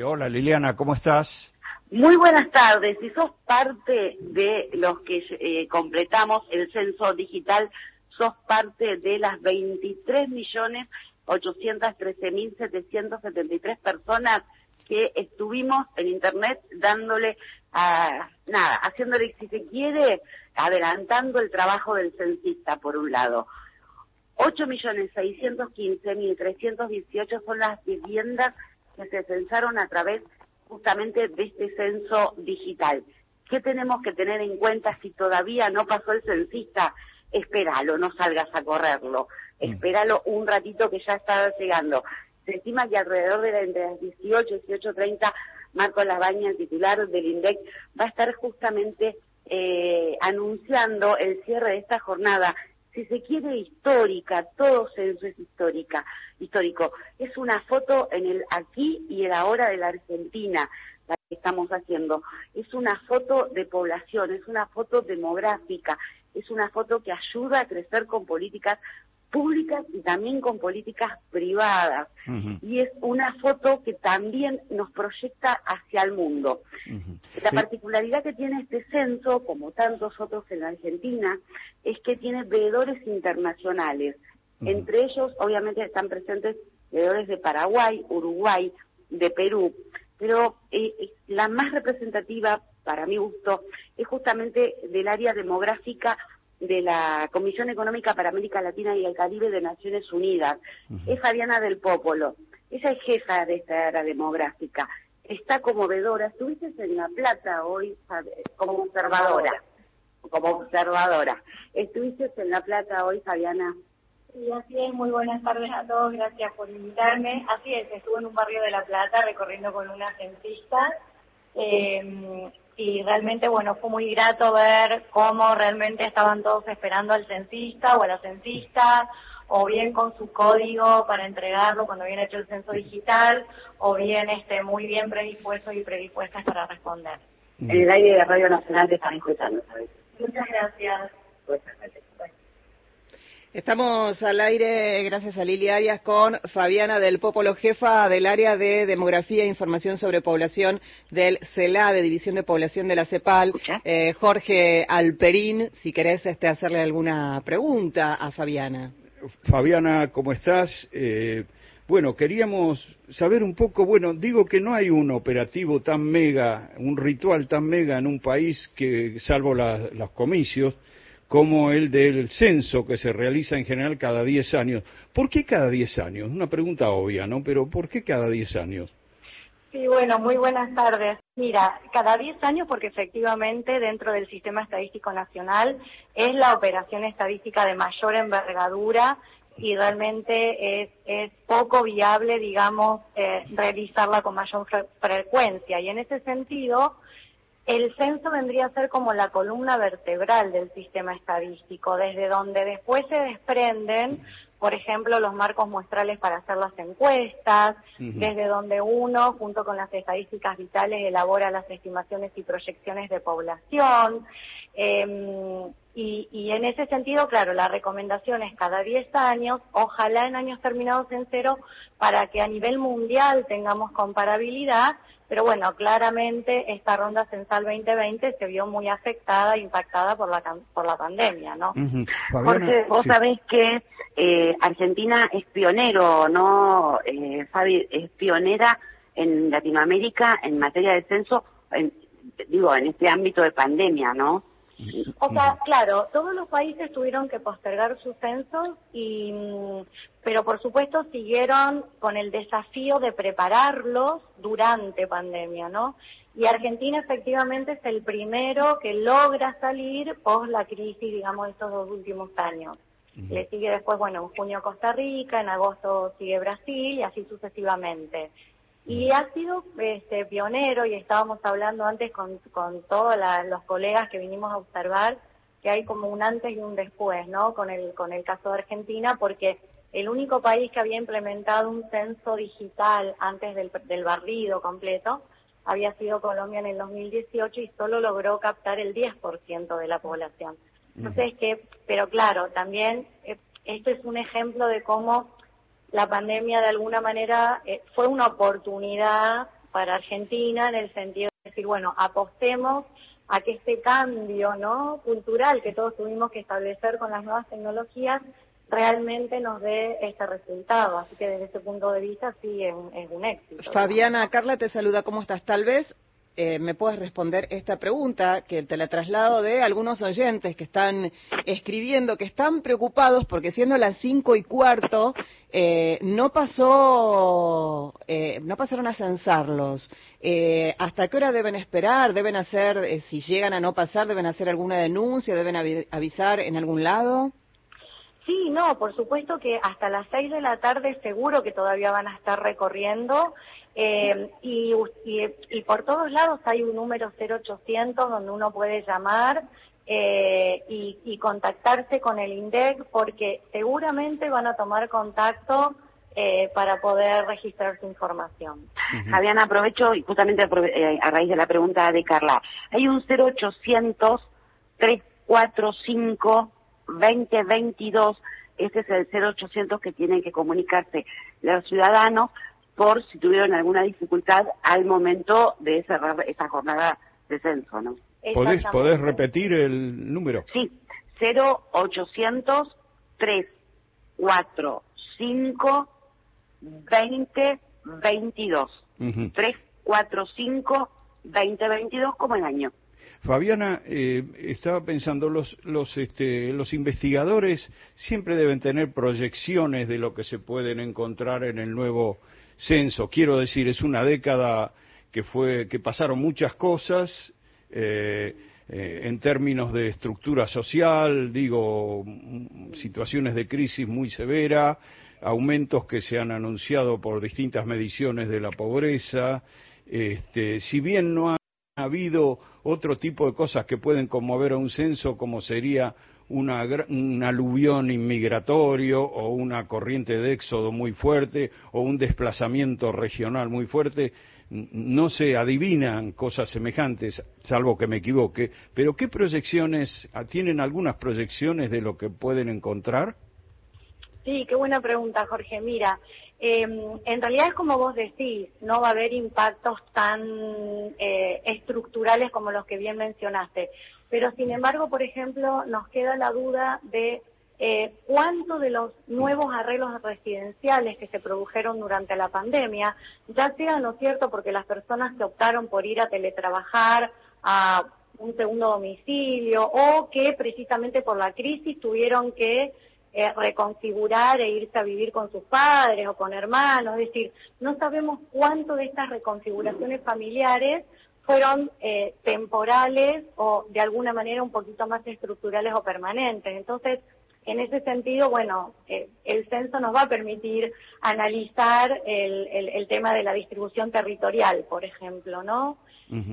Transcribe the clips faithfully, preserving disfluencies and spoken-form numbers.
hola Liliana, ¿cómo estás? Muy buenas tardes. Si sos parte de los que eh, completamos el censo digital, sos parte de las veintitrés millones ochocientos trece mil setecientos setenta y tres personas que estuvimos en internet dándole a, nada, haciéndole, si se quiere, adelantando el trabajo del censista, por un lado. ocho millones seiscientos quince mil trescientos dieciocho son las viviendas que se censaron a través justamente de este censo digital. ¿Qué tenemos que tener en cuenta si todavía no pasó el censista? Espéralo, no salgas a correrlo. Espéralo un ratito que ya está llegando. Se estima que alrededor de la, entre las dieciocho y dieciocho treinta, Marco Labaña, el titular del INDEC, va a estar justamente eh, anunciando el cierre de esta jornada, si se quiere, histórica. Todo censo es histórica, histórico. Es una foto en el aquí y el ahora de la Argentina, la que estamos haciendo. Es una foto de población, es una foto demográfica, es una foto que ayuda a crecer con políticas públicas y también con políticas privadas. Uh-huh. Y es una foto que también nos proyecta hacia el mundo. Uh-huh. La sí. particularidad que tiene este censo, como tantos otros en la Argentina, es que tiene veedores internacionales. Uh-huh. Entre ellos, obviamente, están presentes veedores de Paraguay, Uruguay, de Perú. Pero eh, la más representativa, para mi gusto, es justamente del área demográfica de la Comisión Económica para América Latina y el Caribe de Naciones Unidas. Uh-huh. Es Fabiana del Popolo. Ella es jefa de esta área demográfica. Está como veedora. Estuviste en La Plata hoy como observadora. Como observadora. Estuviste en La Plata hoy, Fabiana. Sí, así es. Muy buenas tardes a todos. Gracias por invitarme. Así es, estuve en un barrio de La Plata recorriendo con una censista. Eh, y realmente, bueno, fue muy grato ver cómo realmente estaban todos esperando al censista o a la censista, o bien con su código para entregarlo cuando viene hecho el censo digital, o bien este muy bien predispuestos y predispuestas para responder. En el aire de Radio Nacional te están escuchando, ¿sabes? Muchas gracias. Pues, Estamos al aire, gracias a Lili Arias, con Fabiana del Popolo, jefa del área de Demografía e Información sobre Población del CELA, de División de Población de la CEPAL. Eh, Jorge Alperín, si querés este, hacerle alguna pregunta a Fabiana. Fabiana, ¿cómo estás? Eh, bueno, queríamos saber un poco, bueno, digo que no hay un operativo tan mega, un ritual tan mega en un país que, salvo la, los comicios, como el del censo que se realiza en general cada diez años. ¿Por qué cada diez años? Una pregunta obvia, ¿no? Pero ¿por qué cada diez años? Sí, bueno, muy buenas tardes. Mira, cada diez años porque efectivamente dentro del Sistema Estadístico Nacional es la operación estadística de mayor envergadura y realmente es, es poco viable, digamos, eh, realizarla con mayor fre- frecuencia. Y en ese sentido, el censo vendría a ser como la columna vertebral del sistema estadístico, desde donde después se desprenden, por ejemplo, los marcos muestrales para hacer las encuestas, uh-huh. desde donde uno, junto con las estadísticas vitales, elabora las estimaciones y proyecciones de población. Eh, y, y en ese sentido, claro, la recomendación es cada diez años, ojalá en años terminados en cero, para que a nivel mundial tengamos comparabilidad. Pero bueno, claramente esta ronda censal veinte veinte se vio muy afectada, impactada por la por la pandemia, ¿no? Uh-huh. Porque vos sí. sabés que eh, Argentina es pionero, ¿no, eh, Fabi? Es pionera en Latinoamérica en materia de censo, en, digo, en este ámbito de pandemia, ¿no? O sea, claro, todos los países tuvieron que postergar sus censos, y, pero por supuesto siguieron con el desafío de prepararlos durante pandemia, ¿no? Y Argentina efectivamente es el primero que logra salir post la crisis, digamos, de estos dos últimos años. Uh-huh. Le sigue después, bueno, en junio Costa Rica, en agosto sigue Brasil y así sucesivamente. Y ha sido este, pionero, y estábamos hablando antes con, con todos la, los colegas que vinimos a observar, que hay como un antes y un después, ¿no? Con el, con el caso de Argentina, porque el único país que había implementado un censo digital antes del, del barrido completo había sido Colombia en el dos mil dieciocho y solo logró captar el diez por ciento de la población. Entonces, que, pero claro, también eh, esto es un ejemplo de cómo la pandemia de alguna manera eh, fue una oportunidad para Argentina, en el sentido de decir, bueno, apostemos a que este cambio, ¿no?, cultural que todos tuvimos que establecer con las nuevas tecnologías realmente nos dé este resultado. Así que desde ese punto de vista sí es un, es un éxito. Fabiana, digamos. Carla te saluda, ¿cómo estás? Tal vez eh, me puedes responder esta pregunta, que te la traslado de algunos oyentes que están escribiendo, que están preocupados porque siendo las cinco y cuarto, eh, no pasó, eh, no pasaron a censarlos. Eh, ¿Hasta qué hora deben esperar? ¿Deben hacer, eh, si llegan a no pasar, deben hacer alguna denuncia? ¿Deben avi- avisar en algún lado? Sí, no, por supuesto que hasta las seis de la tarde seguro que todavía van a estar recorriendo eh, y, y, y por todos lados hay un número cero ochocientos donde uno puede llamar eh, y, y contactarse con el INDEC porque seguramente van a tomar contacto eh, para poder registrar su información. Uh-huh. Fabiana, aprovecho y justamente aprove- a raíz de la pregunta de Carla, hay un cero ochocientos, trescientos cuarenta y cinco, veinte veintidós, este es el cero ochocientos que tienen que comunicarse los ciudadanos por si tuvieron alguna dificultad al momento de cerrar esa jornada de censo, ¿no? ¿Podés, ¿Podés repetir el número? Sí, cero ochocientos, trescientos cuarenta y cinco, veinte veintidós. Uh-huh. trescientos cuarenta y cinco, veinte veintidós como el año. Fabiana, eh, estaba pensando, los, los, este, los investigadores siempre deben tener proyecciones de lo que se pueden encontrar en el nuevo censo. Quiero decir, es una década que fue, que pasaron muchas cosas eh, eh, en términos de estructura social, digo, situaciones de crisis muy severa, aumentos que se han anunciado por distintas mediciones de la pobreza. Este, si bien no ha Ha habido otro tipo de cosas que pueden conmover a un censo, como sería una, un aluvión inmigratorio o una corriente de éxodo muy fuerte o un desplazamiento regional muy fuerte. No se adivinan cosas semejantes, salvo que me equivoque, pero ¿qué proyecciones, tienen algunas proyecciones de lo que pueden encontrar? Sí, qué buena pregunta, Jorge. Mira, Eh, en realidad es como vos decís, no va a haber impactos tan eh, estructurales como los que bien mencionaste, pero sin embargo, por ejemplo, nos queda la duda de eh, cuánto de los nuevos arreglos residenciales que se produjeron durante la pandemia, ya sea, ¿no es cierto?, porque las personas que optaron por ir a teletrabajar a un segundo domicilio o que precisamente por la crisis tuvieron que Eh, reconfigurar e irse a vivir con sus padres o con hermanos, es decir, no sabemos cuánto de estas reconfiguraciones familiares fueron eh, temporales o de alguna manera un poquito más estructurales o permanentes. Entonces, en ese sentido, bueno, eh, el censo nos va a permitir analizar el, el, el tema de la distribución territorial, por ejemplo, ¿no? Uh-huh.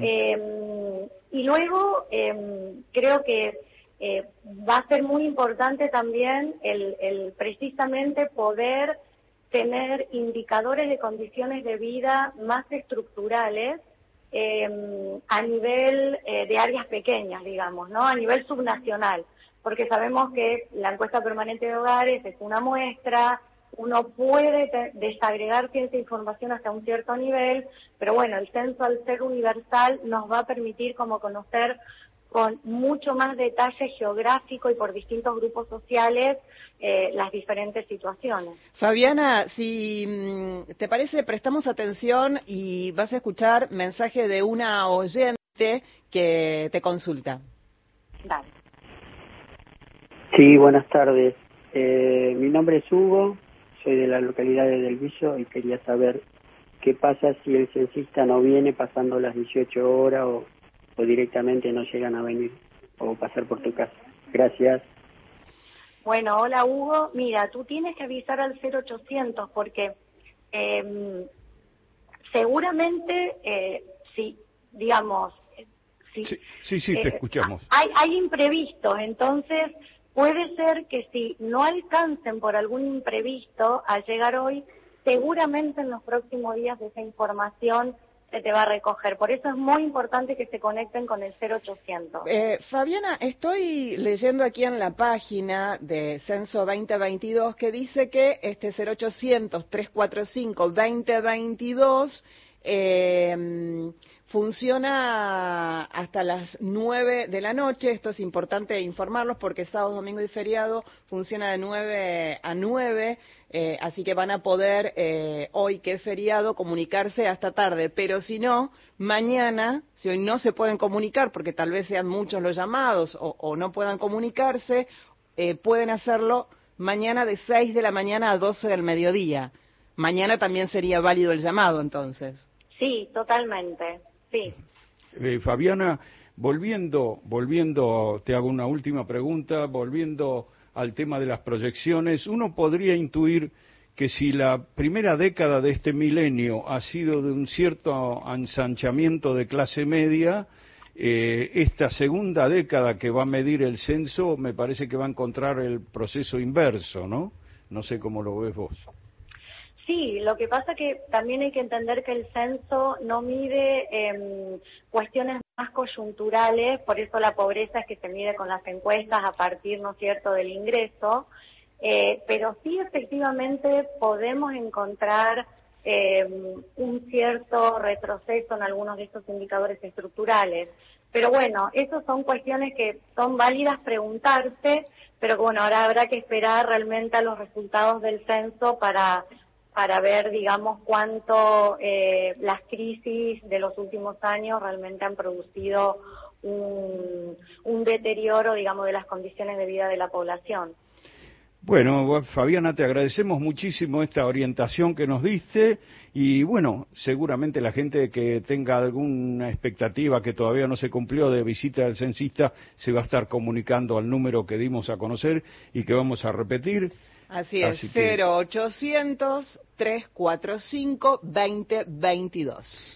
Eh, y luego, eh, creo que Eh, va a ser muy importante también el, el precisamente poder tener indicadores de condiciones de vida más estructurales eh, a nivel eh, de áreas pequeñas, digamos, ¿no? A nivel subnacional, porque sabemos que la encuesta permanente de hogares es una muestra, uno puede te- desagregar cierta información hasta un cierto nivel, pero bueno, el censo al ser universal nos va a permitir como conocer con mucho más detalle geográfico y por distintos grupos sociales eh, las diferentes situaciones. Fabiana, si te parece, prestamos atención y vas a escuchar mensaje de una oyente que te consulta. Dale. Sí, buenas tardes. Eh, mi nombre es Hugo, soy de la localidad de Del Viso y quería saber qué pasa si el censista no viene pasando las dieciocho horas o o directamente no llegan a venir o pasar por tu casa. Gracias. Bueno, hola Hugo. Mira, tú tienes que avisar al cero ochocientos porque eh, seguramente, eh, si, digamos... Si, sí, sí, sí, te eh, escuchamos. Hay, hay imprevistos, entonces puede ser que si no alcancen por algún imprevisto a llegar hoy, seguramente en los próximos días esa información se te va a recoger. Por eso es muy importante que se conecten con el cero ochocientos. Eh, Fabiana, estoy leyendo aquí en la página de Censo veinte veintidós que dice que este cero ochocientos, trescientos cuarenta y cinco, veinte veintidós Eh, funciona hasta las nueve de la noche, esto es importante informarlos porque sábado, domingo y feriado funciona de nueve a nueve, eh, así que van a poder, eh, hoy que es feriado, comunicarse hasta tarde, pero si no, mañana, si hoy no se pueden comunicar porque tal vez sean muchos los llamados o, o no puedan comunicarse, eh, pueden hacerlo mañana de seis de la mañana a doce del mediodía. Mañana también sería válido el llamado, entonces. Sí, totalmente. Sí. Eh, Fabiana, volviendo, volviendo, te hago una última pregunta, volviendo al tema de las proyecciones, uno podría intuir que si la primera década de este milenio ha sido de un cierto ensanchamiento de clase media, eh, esta segunda década que va a medir el censo me parece que va a encontrar el proceso inverso, ¿no? No sé cómo lo ves vos. Sí, lo que pasa que también hay que entender que el censo no mide eh, cuestiones más coyunturales, por eso la pobreza es que se mide con las encuestas a partir, ¿no es cierto?, del ingreso, eh, pero sí efectivamente podemos encontrar eh, un cierto retroceso en algunos de estos indicadores estructurales. Pero bueno, esas son cuestiones que son válidas preguntarse, pero bueno, ahora habrá que esperar realmente a los resultados del censo para... para ver, digamos, cuánto eh, las crisis de los últimos años realmente han producido un, un deterioro, digamos, de las condiciones de vida de la población. Bueno, Fabiana, te agradecemos muchísimo esta orientación que nos diste y, bueno, seguramente la gente que tenga alguna expectativa que todavía no se cumplió de visita del censista se va a estar comunicando al número que dimos a conocer y que vamos a repetir. Así es, cero ochocientos, trescientos cuarenta y cinco, veinte veintidós.